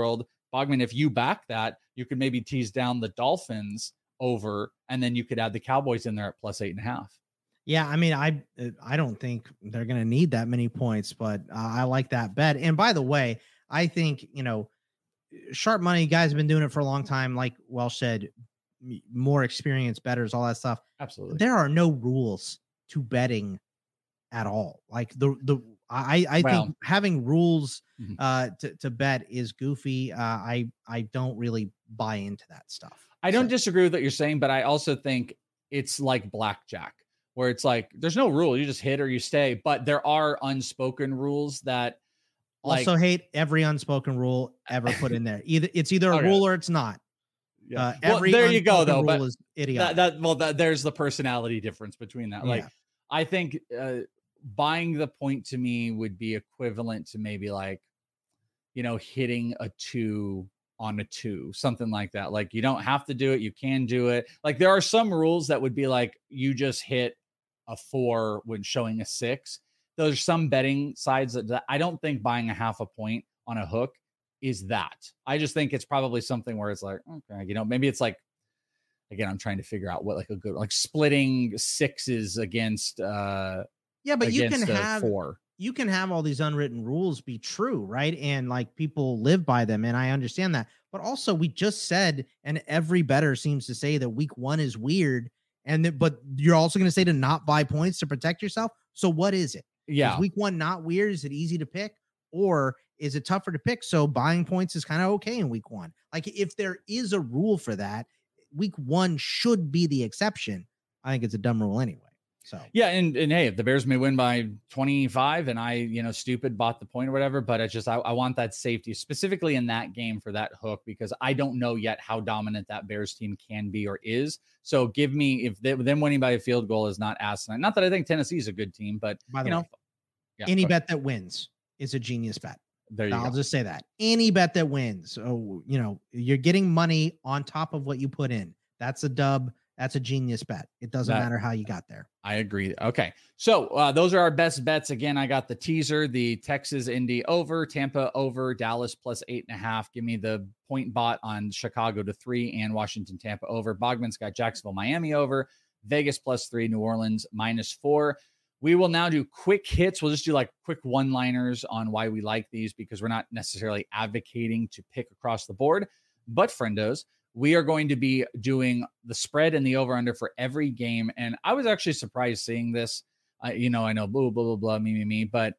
Bogman, if you back that, you could maybe tease down the Dolphins over, and then you could add the Cowboys in there at plus eight and a half. Yeah, I mean, I I don't think they're going to need that many points, but uh, I like that bet. And by the way, I think, you know, sharp money guys have been doing it for a long time. Like Welsh said, more experienced bettors, all that stuff. Absolutely. There are no rules to betting at all. Like the, the, I, I well, think having rules mm-hmm. uh, to, to bet is goofy. Uh, I, I don't really buy into that stuff. I don't so. disagree with what you're saying, but I also think it's like blackjack, where it's like, there's no rule. You just hit or you stay, but there are unspoken rules that like, also hate every unspoken rule ever put in there. Either it's either a okay. rule or it's not. Yeah. Uh, well, every there you go though. Rule But is idiotic. that, that well, that, there's the personality difference between that. Like, yeah. I think uh, buying the point to me would be equivalent to maybe like, you know, hitting a two on a two, something like that. Like, you don't have to do it. You can do it. Like, there are some rules that would be like, you just hit a four when showing a six. There's some betting sides that, that I don't think buying a half a point on a hook is that. I just think it's probably something where it's like, okay, you know, maybe it's like, again, I'm trying to figure out what like a good, like splitting sixes against, uh, yeah, but you can have four. You can have all these unwritten rules be true, right? And like people live by them. And I understand that, but also we just said, and every bettor seems to say that week one is weird. And that, but you're also going to say to not buy points to protect yourself. So what is it? Yeah. Is week one not weird? Is it easy to pick, or is it tougher to pick? So buying points is kind of okay in week one. Like if there is a rule for that, week one should be the exception. I think it's a dumb rule anyway. So yeah, and and hey, if the Bears may win by twenty-five, and I, you know, stupid bought the point or whatever, but it's just I, I want that safety specifically in that game for that hook, because I don't know yet how dominant that Bears team can be or is. So give me, if they, them winning by a field goal is not asinine. Not that I think Tennessee is a good team, but by the you way, know, yeah, any bet that wins is a genius bet. There you I'll go. just say that any bet that wins. So, you know, you're getting money on top of what you put in. That's a dub. That's a genius bet. It doesn't That, matter how you got there. I agree. Okay. So uh, those are our best bets. Again, I got the teaser, the Texas Indy over, Tampa over, Dallas plus eight and a half. Give me the point bot on Chicago to three and Washington, Tampa over. Bogman's got Jacksonville, Miami over, Vegas plus three, New Orleans minus four. We will now do quick hits. We'll just do like quick one-liners on why we like these, because we're not necessarily advocating to pick across the board. But friendos, we are going to be doing the spread and the over-under for every game. And I was actually surprised seeing this. Uh, you know, I know, blah, blah, blah, blah, me, me, me. But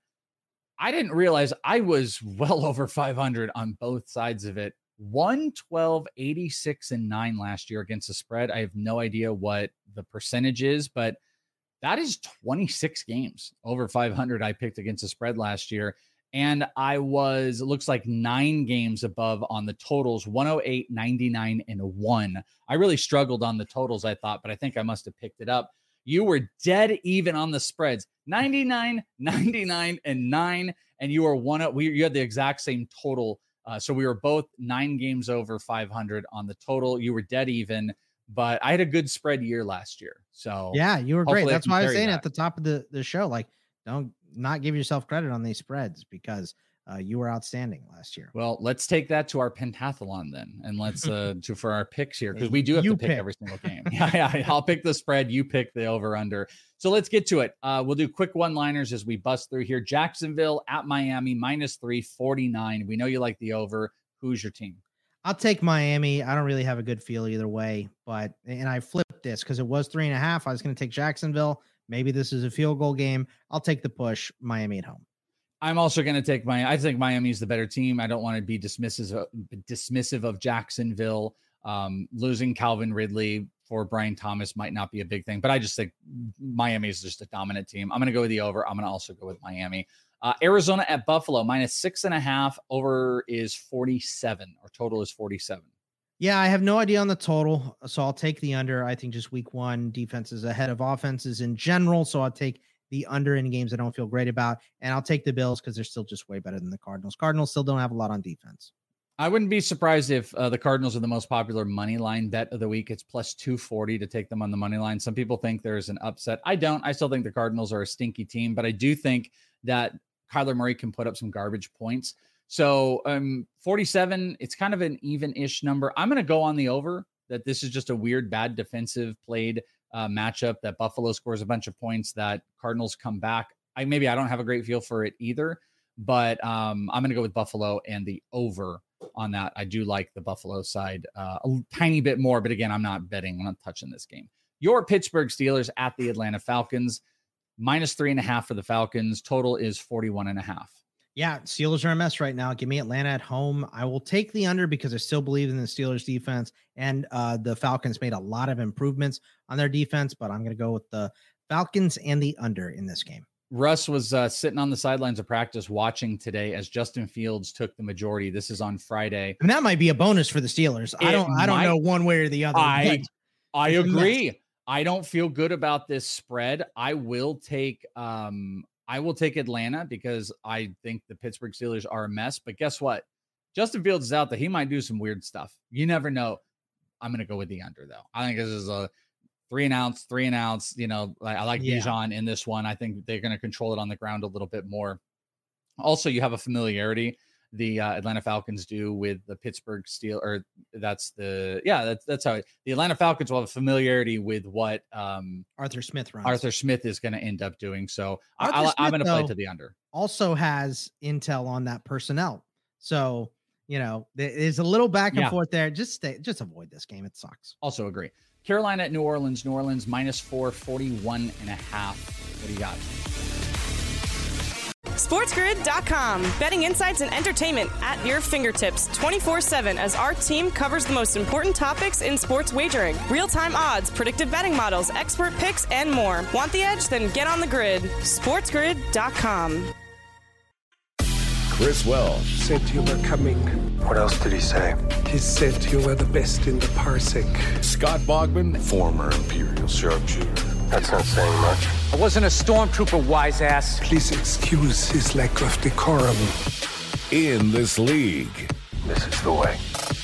I didn't realize I was well over five hundred on both sides of it. one twelve, eighty-six, and nine last year against the spread. I have no idea what the percentage is, but that is twenty-six games over five hundred I picked against the spread last year. And I was, it looks like nine games above on the totals, one oh eight, ninety-nine, and one. I really struggled on the totals, I thought, but I think I must have picked it up. You were dead even on the spreads, ninety-nine, ninety-nine, and nine. And you were one, we, you had the exact same total. Uh, so we were both nine games over five hundred on the total. You were dead even, but I had a good spread year last year. So yeah, you were great. That's I why I was saying that. at the top of the, the show, like, don't not give yourself credit on these spreads, because uh, you were outstanding last year. Well, let's take that to our pentathlon then, and let's uh to for our picks here, because we do have you to pick, pick every single game. yeah, yeah, I'll pick the spread, you pick the over under. So let's get to it. Uh, we'll do quick one-liners as we bust through here. Jacksonville at Miami minus three forty-nine. We know you like the over. Who's your team? I'll take Miami. I don't really have a good feel either way, but and I flipped this because it was three and a half. I was going to take Jacksonville. Maybe this is a field goal game. I'll take the push. Miami at home. I'm also going to take my, I think Miami's the better team. I don't want to be dismissive of, dismissive of Jacksonville. Um, losing Calvin Ridley for Brian Thomas might not be a big thing, but I just think Miami is just a dominant team. I'm going to go with the over. I'm going to also go with Miami. Uh, Arizona at Buffalo, minus six and a half. Over is forty-seven, or total is forty-seven. Yeah, I have no idea on the total, so I'll take the under. I think just week one defense is ahead of offenses in general, so I'll take the under in games I don't feel great about, and I'll take the Bills because they're still just way better than the Cardinals. Cardinals still don't have a lot on defense. I wouldn't be surprised if uh, the Cardinals are the most popular money line bet of the week. It's plus two forty to take them on the money line. Some people think there's an upset. I don't. I still think the Cardinals are a stinky team, but I do think that Kyler Murray can put up some garbage points. So um, forty-seven, it's kind of an even-ish number. I'm going to go on the over, that this is just a weird, bad defensive played uh, matchup, that Buffalo scores a bunch of points, that Cardinals come back. I Maybe I don't have a great feel for it either, but um, I'm going to go with Buffalo and the over on that. I do like the Buffalo side uh, a tiny bit more, but again, I'm not betting. I'm not touching this game. Your Pittsburgh Steelers at the Atlanta Falcons, minus three and a half for the Falcons. Total is forty-one and a half. Yeah, Steelers are a mess right now. Give me Atlanta at home. I will take the under because I still believe in the Steelers defense, and uh, the Falcons made a lot of improvements on their defense, but I'm going to go with the Falcons and the under in this game. Russ was uh, sitting on the sidelines of practice watching today as Justin Fields took the majority. This is on Friday. And that might be a bonus for the Steelers. It I don't I don't might, know one way or the other. I, I agree. I don't feel good about this spread. I will take um I will take Atlanta because I think the Pittsburgh Steelers are a mess. But guess what? Justin Fields is out there. He might do some weird stuff. You never know. I'm going to go with the under, though. I think this is a three and outs, three and outs. You know, I like yeah. Bijan in this one. I think they're going to control it on the ground a little bit more. Also, you have a familiarity. The uh, Atlanta Falcons do with the Pittsburgh Steel, or that's the, yeah, that's, that's how it, the Atlanta Falcons will have a familiarity with what um, Arthur Smith runs. Arthur Smith is going to end up doing. So I, Smith, I'm going to play to the under. Also has intel on that personnel. So, you know, there's a little back and yeah. forth there. Just stay, just avoid this game. It sucks. Also agree. Carolina at New Orleans, New Orleans minus four, forty-one and a half. What do you got? SportsGrid dot com. Betting insights and entertainment at your fingertips twenty-four seven as our team covers the most important topics in sports wagering. Real-time odds, predictive betting models, expert picks, and more. Want the edge? Then get on the grid. SportsGrid dot com. Chris Welsh said you were coming. What else did he say? He said you were the best in the parsec. Scott Bogman, former Imperial sharpshooter. That's not saying much. I wasn't a stormtrooper, wise ass. Please excuse his lack of decorum. In this league. This is the way.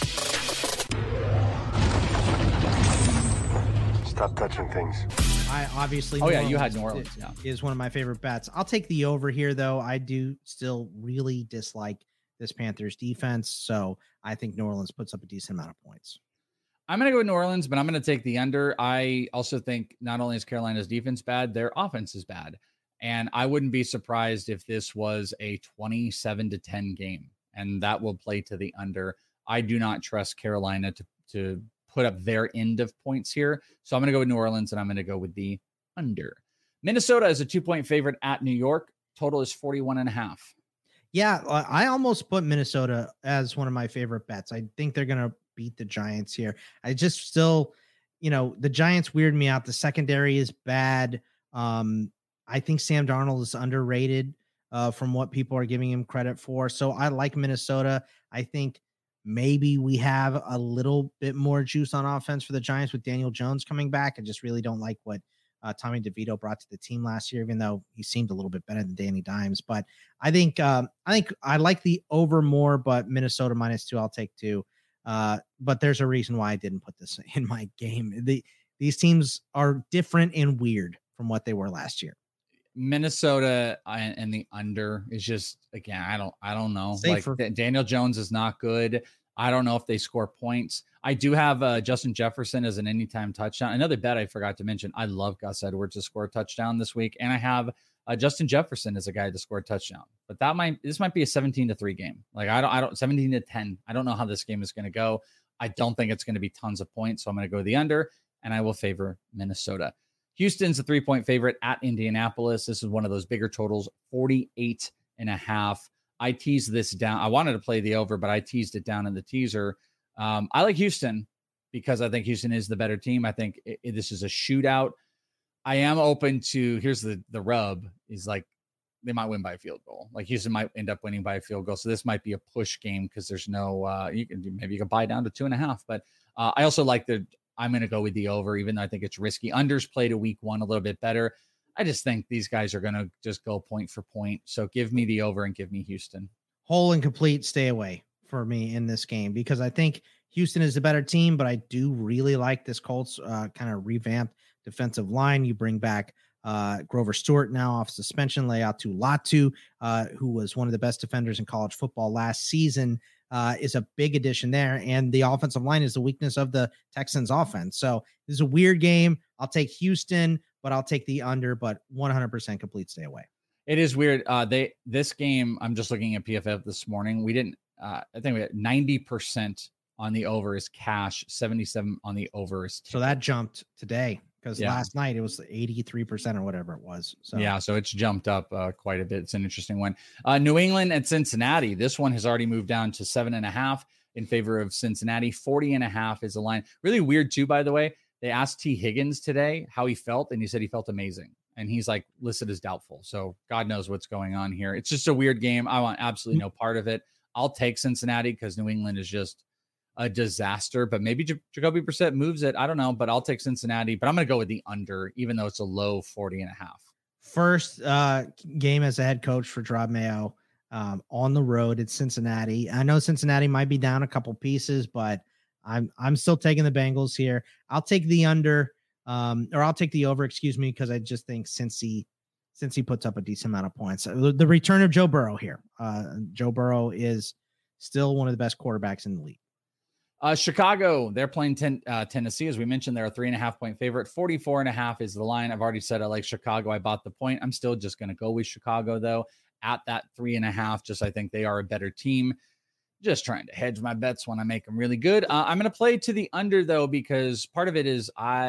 Stop touching things. I obviously oh yeah you had New Orleans is, yeah. is one of my favorite bets. I'll take the over here though. I do still really dislike this Panthers defense, so I think New Orleans puts up a decent amount of points. I'm going to go with New Orleans, but I'm going to take the under. I also think not only is Carolina's defense bad, their offense is bad, and I wouldn't be surprised if this was a twenty-seven to ten game, and that will play to the under. I do not trust Carolina to to put up their end of points here. So I'm going to go with New Orleans and I'm going to go with the under. Minnesota is a two point favorite at New York. Total is forty-one and a half. Yeah. I almost put Minnesota as one of my favorite bets. I think they're going to beat the Giants here. I just still, you know, the Giants weird me out. The secondary is bad. Um, I think Sam Darnold is underrated uh, from what people are giving him credit for. So I like Minnesota. I think maybe we have a little bit more juice on offense for the Giants with Daniel Jones coming back. I just really don't like what uh, Tommy DeVito brought to the team last year, even though he seemed a little bit better than Danny Dimes. But I think um, I think I like the over more, but Minnesota minus two, I'll take two. Uh, but there's a reason why I didn't put this in my game. The these teams are different and weird from what they were last year. Minnesota and the under is just, again, I don't, I don't know. Safer. Like Daniel Jones is not good. I don't know if they score points. I do have uh, Justin Jefferson as an anytime touchdown. Another bet I forgot to mention. I love Gus Edwards to score a touchdown this week. And I have uh, Justin Jefferson as a guy to score a touchdown, but that might, this might be a seventeen to three game. Like I don't, I don't, seventeen to ten. I don't know how this game is going to go. I don't think it's going to be tons of points. So I'm going to go the under and I will favor Minnesota. Houston's a three-point favorite at Indianapolis. This is one of those bigger totals, forty-eight and a half. I teased this down. I wanted to play the over, but I teased it down in the teaser. Um, I like Houston because I think Houston is the better team. I think it, it, this is a shootout. I am open to, here's the, the rub, is like they might win by a field goal. Like Houston might end up winning by a field goal. So this might be a push game because there's no, uh, you can maybe you can buy down to two and a half. But uh, I also like the, I'm going to go with the over, even though I think it's risky. Unders played a week one a little bit better. I just think these guys are going to just go point for point. So give me the over and give me Houston. Whole and complete stay away for me in this game because I think Houston is a better team, but I do really like this Colts uh, kind of revamped defensive line. You bring back Uh, Grover Stewart now off suspension. Laiatu Latu, uh, who was one of the best defenders in college football last season, uh, is a big addition there. And the offensive line is the weakness of the Texans offense. So this is a weird game. I'll take Houston, but I'll take the under, but one hundred percent complete stay away. It is weird. Uh, they this game, I'm just looking at P F F this morning. We didn't, uh, I think we had ninety percent on the over is cash, seventy-seven on the over is ticket. So that jumped today. Because Yeah. last night it was eighty-three percent or whatever it was. So Yeah, so it's jumped up uh, quite a bit. It's an interesting one. Uh, New England and Cincinnati. This one has already moved down to seven and a half in favor of Cincinnati. forty and a half is the line. Really weird too, by the way. They asked T. Higgins today how he felt, and he said he felt amazing. And he's like listed as doubtful. So God knows what's going on here. It's just a weird game. I want absolutely no part of it. I'll take Cincinnati because New England is just a disaster, but maybe J- Jacoby Brissett moves it. I don't know, but I'll take Cincinnati, but I'm going to go with the under, even though it's a low forty and a half. first uh, game as a head coach for Rob Mayo um, on the road at Cincinnati. I know Cincinnati might be down a couple pieces, but I'm I'm still taking the Bengals here. I'll take the under, um, or I'll take the over, excuse me, because I just think since he since he puts up a decent amount of points, the, the return of Joe Burrow here. Uh, Joe Burrow is still one of the best quarterbacks in the league. Uh, Chicago, they're playing ten, uh, Tennessee. As we mentioned, they're a three and a half point favorite. forty-four and a half is the line. I've already said I like Chicago. I bought the point. I'm still just going to go with Chicago, though, at that three and a half. Just I think they are a better team. Just trying to hedge my bets when I make them really good. Uh, I'm going to play to the under, though, because part of it is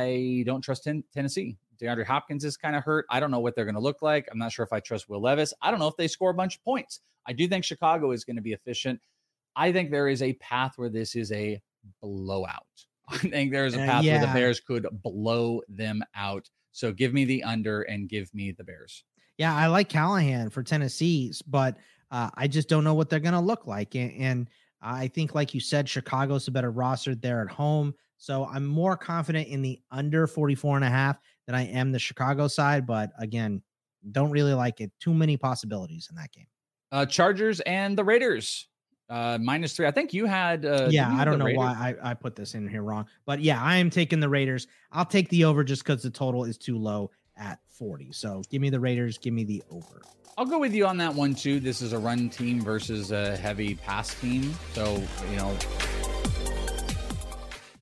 I don't trust ten- Tennessee. DeAndre Hopkins is kind of hurt. I don't know what they're going to look like. I'm not sure if I trust Will Levis. I don't know if they score a bunch of points. I do think Chicago is going to be efficient. I think there is a path where this is a blowout. I think there's a path uh, yeah. where the Bears could blow them out. So give me the under and give me the Bears. Yeah, I like Callahan for Tennessee, but uh, I just don't know what they're going to look like. And, and I think, like you said, Chicago's a better roster there at home. So I'm more confident in the under forty-four and a half than I am the Chicago side. But again, don't really like it. Too many possibilities in that game. Uh, Chargers and the Raiders. Uh, minus three. I think you had. Uh, yeah, you I don't know Raiders? why I, I put this in here wrong, but yeah, I am taking the Raiders. I'll take the over just because the total is too low at forty. So give me the Raiders. Give me the over. I'll go with you on that one too. This is a run team versus a heavy pass team. So, you know,